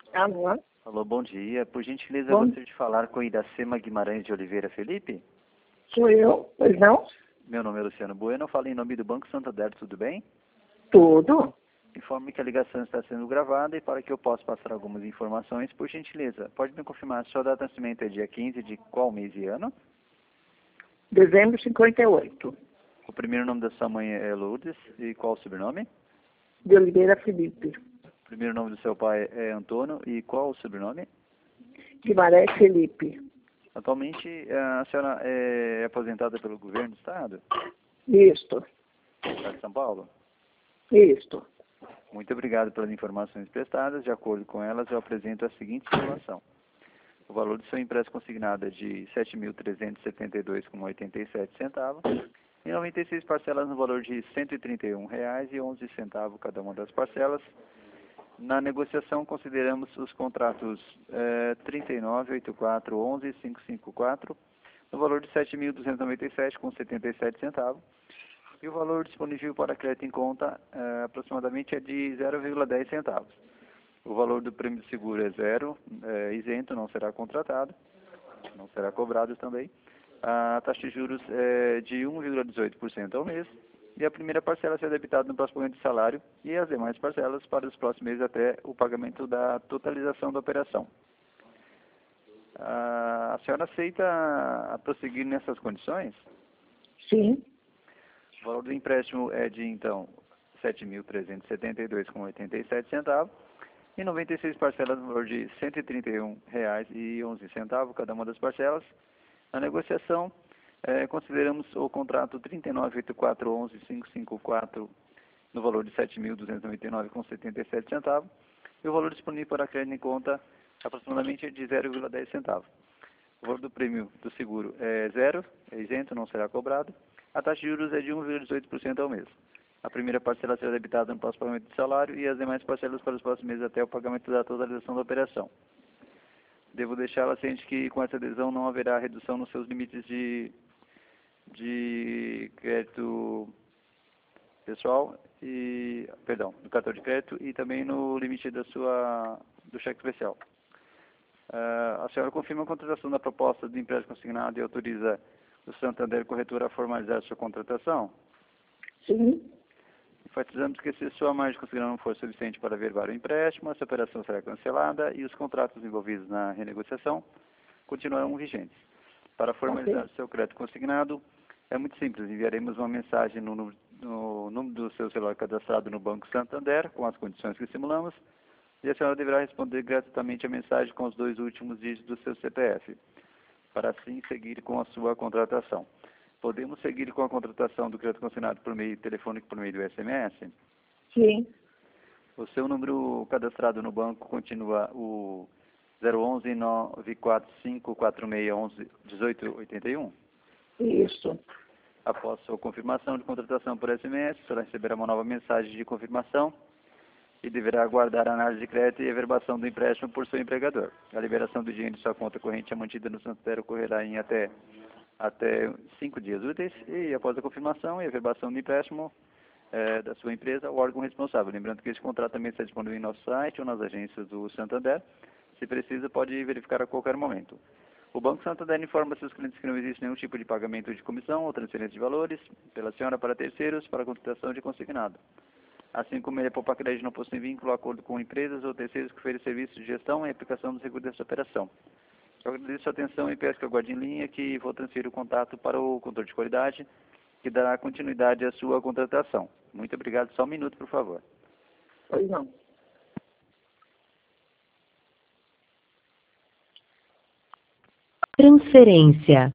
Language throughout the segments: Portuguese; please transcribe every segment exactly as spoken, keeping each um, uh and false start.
Alô? Alô, bom dia. Por gentileza, Bom. eu gostaria de falar com Iracema Guimarães de Oliveira Felipe. Sou eu, pois não? Meu nome é Luciano Bueno, eu falo em nome do Banco Santander, tudo bem? Tudo. Informe que a ligação está sendo gravada e para que eu possa passar algumas informações, por gentileza, pode me confirmar se sua data de nascimento é dia quinze de qual mês e ano? Dezembro de cinquenta e oito. O primeiro nome da sua mãe é Lourdes e qual o sobrenome? De Oliveira Felipe. O primeiro nome do seu pai é Antônio e qual o sobrenome? Guimarães Felipe. Atualmente, a senhora é aposentada pelo governo do estado? Isto. Do estado de São Paulo? Isto. Muito obrigado pelas informações prestadas. De acordo com elas, eu apresento a seguinte situação. O valor do seu empréstimo consignado é de sete mil trezentos e setenta e dois reais e oitenta e sete centavos e noventa e seis parcelas no valor de cento e trinta e um reais e onze centavos cada uma das parcelas. Na negociação, consideramos os contratos eh, trinta e nove, oitenta e quatro, onze e quinhentos e cinquenta e quatro no valor de sete mil duzentos e noventa e sete reais com setenta e sete centavos. E o valor disponível para crédito em conta eh, aproximadamente é de zero vírgula dez centavos. O valor do prêmio de seguro é zero, é isento, não será contratado, não será cobrado também. A taxa de juros é de um vírgula dezoito por cento ao mês e a primeira parcela será debitada no próximo mês de salário e as demais parcelas para os próximos meses até o pagamento da totalização da operação. A senhora aceita prosseguir nessas condições? Sim. O valor do empréstimo é de, então, sete mil trezentos e setenta e dois reais e oitenta e sete centavos e noventa e seis parcelas no valor de cento e trinta e um reais e onze centavos cada uma das parcelas. Na negociação, eh, consideramos o contrato trinta e nove, oitenta e quatro, onze, quinhentos e cinquenta e quatro no valor de sete mil duzentos e noventa e nove reais e setenta e sete centavos e o valor disponível para crédito em conta aproximadamente é de zero vírgula dez centavos. O valor do prêmio do seguro é zero, é isento, não será cobrado. A taxa de juros é de um vírgula dezoito por cento ao mês. A primeira parcela será debitada no próximo pagamento de salário e as demais parcelas para os próximos meses até o pagamento da totalização da operação. Devo deixá-la ciente que com essa adesão não haverá redução nos seus limites de, de crédito pessoal e, perdão, do cartão de crédito e também no limite da sua, do cheque especial. Uh, a senhora confirma a contratação da proposta do empréstimo consignado e autoriza o Santander Corretora a formalizar sua contratação? Sim. Enfatizamos que se a sua margem consignada não for suficiente para averbar o empréstimo, essa operação será cancelada e os contratos envolvidos na renegociação continuarão vigentes. Para formalizar Okay. seu crédito consignado, é muito simples. Enviaremos uma mensagem no número, no número do seu celular cadastrado no Banco Santander, com as condições que simulamos, e a senhora deverá responder gratuitamente a mensagem com os dois últimos dígitos do seu C P F, para assim seguir com a sua contratação. Podemos seguir com a contratação do crédito consignado por meio telefônico por meio do S M S? Sim. O seu número cadastrado no banco continua o zero onze, nove quatro cinco, quatro seis um um, um oito oito um? Isso. Após sua confirmação de contratação por S M S, será receberá uma nova mensagem de confirmação e deverá aguardar a análise de crédito e a verbação do empréstimo por seu empregador. A liberação do dinheiro de sua conta corrente é mantida no Santander ocorrerá em até, até cinco dias úteis e após a confirmação e a verbação do empréstimo eh, da sua empresa, o órgão responsável. Lembrando que esse contrato também está disponível em nosso site ou nas agências do Santander. Se precisa, pode verificar a qualquer momento. O Banco Santander informa seus clientes que não existe nenhum tipo de pagamento de comissão ou transferência de valores pela senhora para terceiros para a contratação de consignado. Assim como ele poupar crédito não possui vínculo, acordo com empresas ou terceiros que oferecem serviços de gestão e aplicação do seguro dessa operação. Eu agradeço a atenção e peço que aguarde em linha que vou transferir o contato para o controle de qualidade, que dará continuidade à sua contratação. Muito obrigado. Só um minuto, por favor. Pois não. Transferência.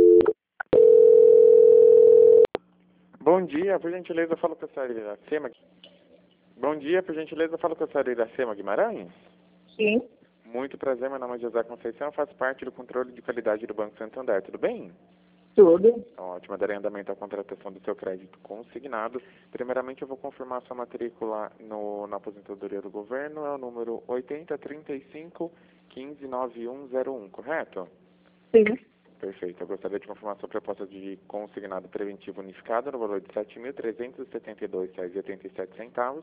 Bom dia, por gentileza, falo com a senhora Iracema. Bom dia, por gentileza, falo com a senhora Iracema Guimarães. Sim. Muito prazer, meu nome é José Conceição, faço parte do controle de qualidade do Banco Santander, tudo bem? Tudo. Ótimo, darei andamento à contratação do seu crédito consignado. Primeiramente, eu vou confirmar sua matrícula no, na aposentadoria do governo, é o número oitenta, trinta e cinco, quinze, noventa e um zero um, correto? Sim. Perfeito. Eu gostaria de confirmar sua proposta de consignado preventivo unificado no valor de sete mil trezentos e setenta e dois reais e oitenta e sete centavos.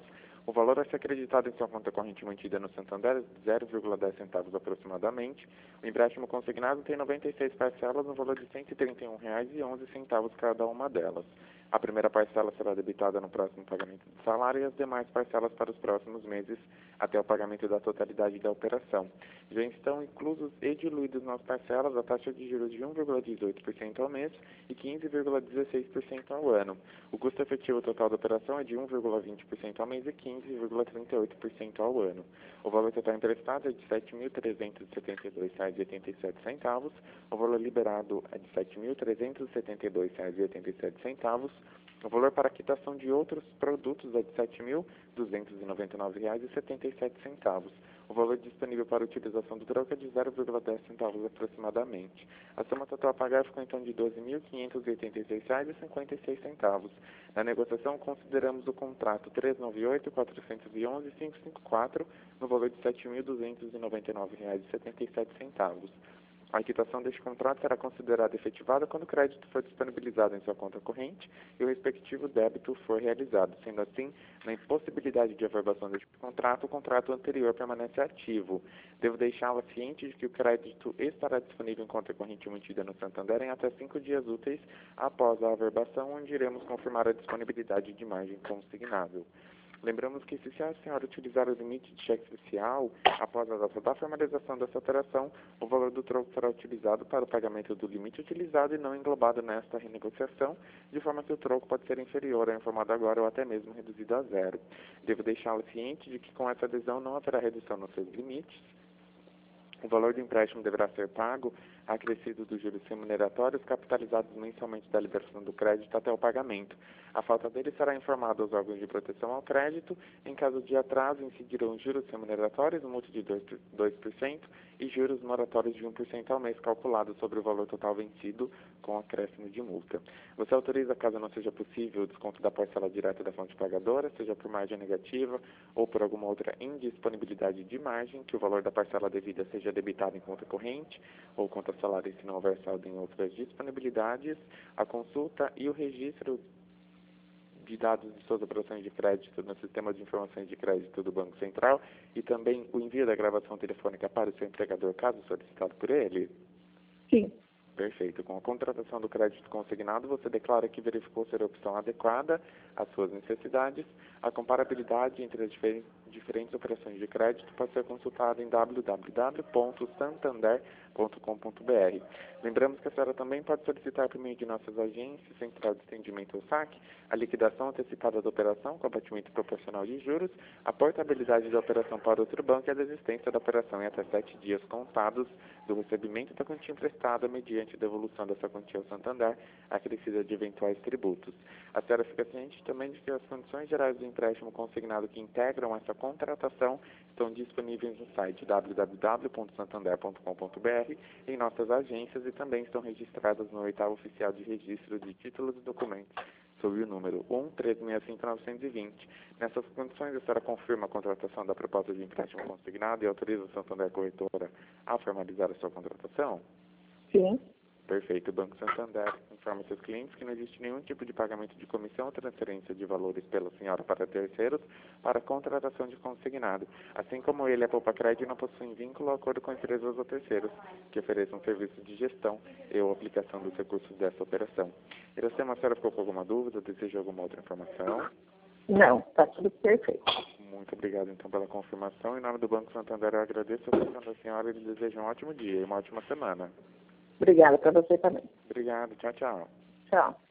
O valor a ser acreditado em sua conta corrente mantida no Santander é zero vírgula dez centavos aproximadamente. O empréstimo consignado tem noventa e seis parcelas no valor de cento e trinta e um reais e onze centavos cada uma delas. A primeira parcela será debitada no próximo pagamento do salário e as demais parcelas para os próximos meses até o pagamento da totalidade da operação. Já estão inclusos e diluídos nas parcelas a taxa de juros de um vírgula dezoito por cento ao mês e quinze vírgula dezesseis por cento ao ano. O custo efetivo total da operação é de um vírgula vinte por cento ao mês e quinze vírgula trinta e oito por cento ao ano. O valor total emprestado é de sete mil trezentos e setenta e dois reais e oitenta e sete centavos. O valor liberado é de sete mil trezentos e setenta e dois reais e oitenta e sete centavos. O valor para quitação de outros produtos é de sete mil duzentos e noventa e nove reais e setenta e sete centavos. O valor disponível para utilização do troco é de zero vírgula dez centavos aproximadamente. A soma total a pagar ficou então de doze mil quinhentos e oitenta e seis reais e cinquenta e seis centavos. Na negociação, consideramos o contrato trezentos e noventa e oito, quatrocentos e onze, quinhentos e cinquenta e quatro no valor de sete mil duzentos e noventa e nove reais e setenta e sete centavos. A quitação deste contrato será considerada efetivada quando o crédito for disponibilizado em sua conta corrente e o respectivo débito for realizado. Sendo assim, na impossibilidade de averbação deste contrato, o contrato anterior permanece ativo. Devo deixá-la ciente de que o crédito estará disponível em conta corrente mantida no Santander em até cinco dias úteis após a averbação, onde iremos confirmar a disponibilidade de margem consignável. Lembramos que se a senhora utilizar o limite de cheque especial, após a data da formalização dessa operação, o valor do troco será utilizado para o pagamento do limite utilizado e não englobado nesta renegociação, de forma que o troco pode ser inferior ao informado agora ou até mesmo reduzido a zero. Devo deixá-la ciente de que com essa adesão não haverá redução nos seus limites. O valor do empréstimo deverá ser pago acrescido dos juros remuneratórios capitalizados mensalmente da liberação do crédito até o pagamento. A falta dele será informada aos órgãos de proteção ao crédito. Em caso de atraso, incidirão juros remuneratórios, multa de dois por cento e juros moratórios de um por cento ao mês calculado sobre o valor total vencido com acréscimo de multa. Você autoriza, caso não seja possível, o desconto da parcela direta da fonte pagadora, seja por margem negativa ou por alguma outra indisponibilidade de margem, que o valor da parcela devida seja debitado em conta corrente ou conta salário se não houver saldo em outras disponibilidades, a consulta e o registro de dados de suas operações de crédito no sistema de informações de crédito do Banco Central e também o envio da gravação telefônica para o seu empregador, caso solicitado por ele? Sim. Perfeito. Com a contratação do crédito consignado, você declara que verificou ser a opção adequada às suas necessidades. A comparabilidade entre as diferentes, diferentes operações de crédito pode ser consultada em w w w ponto santander ponto com ponto b r. Lembramos que a senhora também pode solicitar por meio de nossas agências, Central de Estendimento ou S A C, a liquidação antecipada da operação com abatimento proporcional de juros, a portabilidade da operação para outro banco e a desistência da operação em até sete dias contados do recebimento da quantia emprestada mediante a devolução dessa quantia ao Santander, acrescida de eventuais tributos. A senhora fica ciente também de que as condições gerais do empréstimo consignado que integram essa contratação estão disponíveis no site w w w ponto santander ponto com ponto b r, em nossas agências e também estão registradas no oitavo oficial de registro de títulos e documentos, sob o número um três seis cinco nove dois zero. Nessas condições, a senhora confirma a contratação da proposta de empréstimo consignado e autoriza a Santander Corretora a formalizar a sua contratação? Sim. Perfeito. O Banco Santander informa seus clientes que não existe nenhum tipo de pagamento de comissão ou transferência de valores pela senhora para terceiros para contratação de consignado. Assim como ele, a Poupa Crédito não possui vínculo ou acordo com empresas ou terceiros que ofereçam serviços de gestão e ou aplicação dos recursos dessa operação. Iracema, a senhora ficou com alguma dúvida? Deseja alguma outra informação? Não, está tudo perfeito. Muito obrigado, então, pela confirmação. Em nome do Banco Santander, eu agradeço a atenção da senhora e lhe desejo um ótimo dia e uma ótima semana. Obrigada para você também. Obrigado. Tchau, tchau. Tchau.